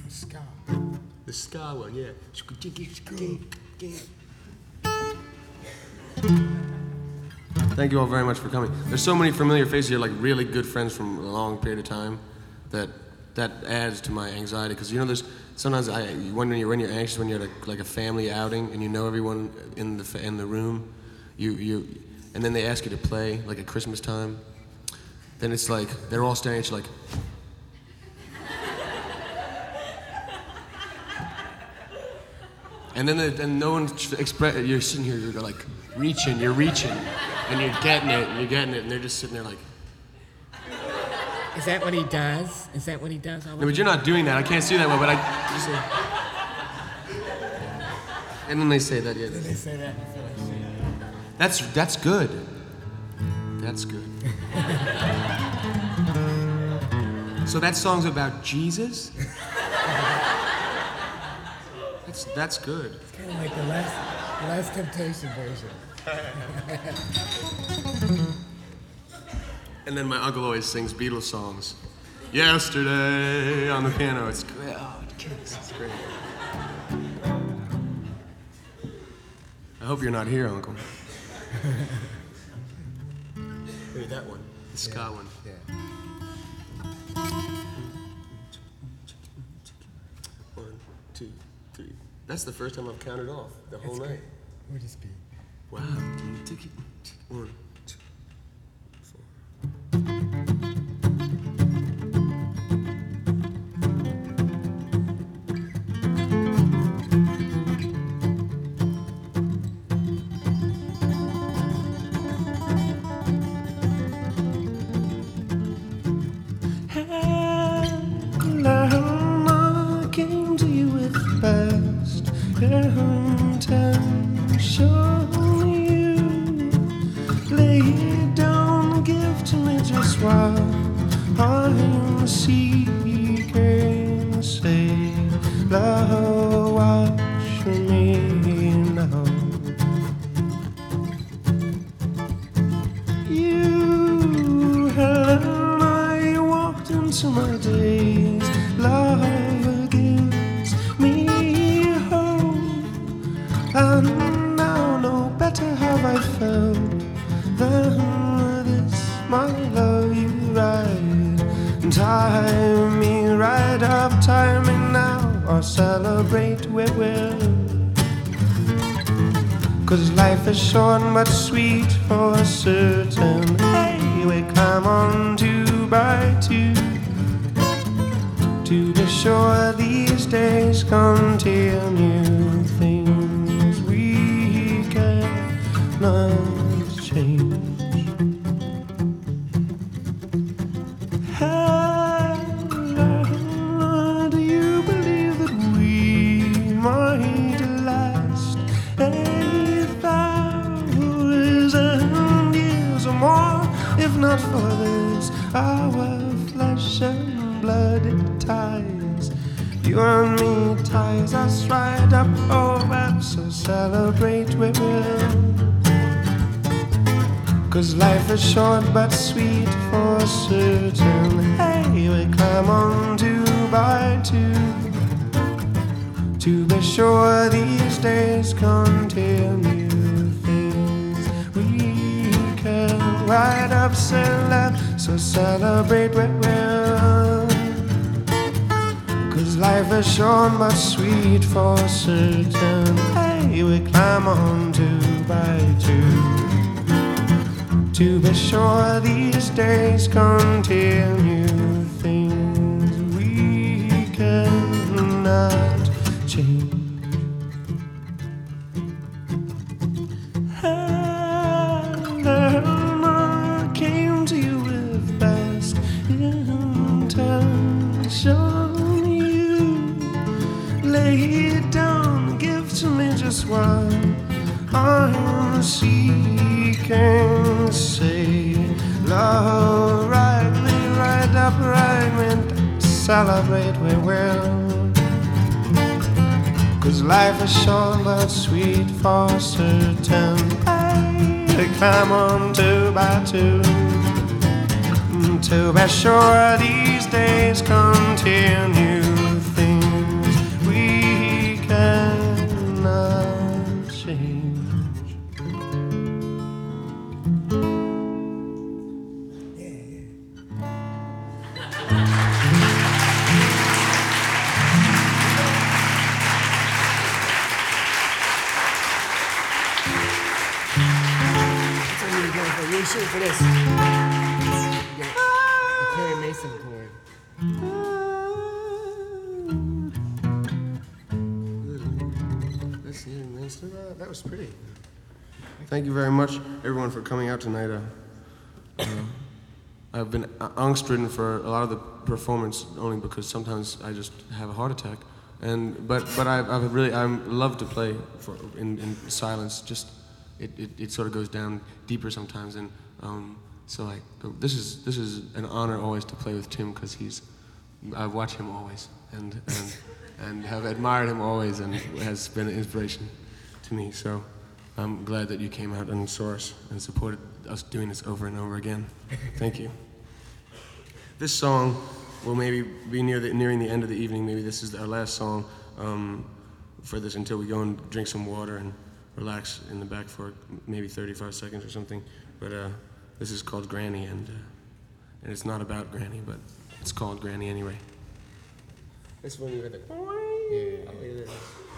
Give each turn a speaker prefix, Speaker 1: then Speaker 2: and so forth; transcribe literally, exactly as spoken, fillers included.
Speaker 1: Ska.
Speaker 2: The ska one, yeah. Thank you all very much for coming. There's so many familiar faces here, like really good friends from a long period of time, that that adds to my anxiety. Because you know, there's sometimes I when you're when you're anxious when you're at a, like a family outing and you know everyone in the in the room, you you, and then they ask you to play like at Christmas time. Then it's like they're all staring at you like. And then the, and no one express. You're sitting here, you're like reaching, you're reaching, and you're getting it, and you're getting it, and they're just sitting there like.
Speaker 1: Is that what he does? Is that what he does?
Speaker 2: No, but you're not doing that. I can't see that well, but I. Just, uh, and then they say that, yeah.
Speaker 1: Then they say that.
Speaker 2: That's that's good. That's good. So that song's about Jesus? That's that's good.
Speaker 1: It's kind of like the last, the last Temptation version.
Speaker 2: And then my uncle always sings Beatles songs. Yesterday on the piano. It's great. Oh, it's great. I hope you're not here, Uncle. Wait, that one. The ska
Speaker 1: yeah.
Speaker 2: one.
Speaker 1: Yeah.
Speaker 2: One, two, three. That's the first time I've counted off the whole
Speaker 1: That's
Speaker 2: night.
Speaker 1: Good. Where'd this be?
Speaker 2: Wow. One, two, four.
Speaker 3: I came to you with the best intention. You lay it down, give to me just while I'm seeking. Say, love, watch me now. You and I walked into my days. Love gives me hope, and now no better have I felt than this, my love. You ride and tie me right up, tie me now, or celebrate we will. 'Cause life is short but sweet for certain. Hey, we come on two by two, to be sure these days continue things we cannot change. Hannah, do you believe that we might last a thousand years or more, if not for this, our flesh and blood it ties? You and me ties us right up, oh, and so celebrate we will. 'Cause life is short but sweet for certain. Hey, we climb on two by two, to be sure these days continue things we can right up, celebrate, so celebrate we will. 'Cause life is short but sweet for certain. Hey, we climb on two by two, to be sure these days continue things we cannot change. And I came to you with best intention. You lay it down, give to me just what I'm seeking. Say, love, right me right up, right me, celebrate we will. 'Cause life is short but sweet for certain. Hey, to climb on two by two, to be sure these days continue things
Speaker 1: that was pretty.
Speaker 2: Thank you very much, everyone, for coming out tonight. Uh, uh, I've been angst-ridden for a lot of the performance only because sometimes I just have a heart attack. And but but I I really I love to play for in, in silence. Just it, it, it sort of goes down deeper sometimes. And um, so I this is this is an honor always to play with Tim because he's I watch him always and and and have admired him always and has been an inspiration to me. So I'm glad that you came out and saw us and supported us doing this over and over again. Thank you. This song will maybe be near the, nearing the end of the evening. Maybe this is our last song um, for this until we go and drink some water and relax in the back for maybe thirty-five seconds or something. But uh, this is called Granny, and, uh, and it's not about Granny, but it's called Granny anyway. This one you heard the...
Speaker 1: Yeah.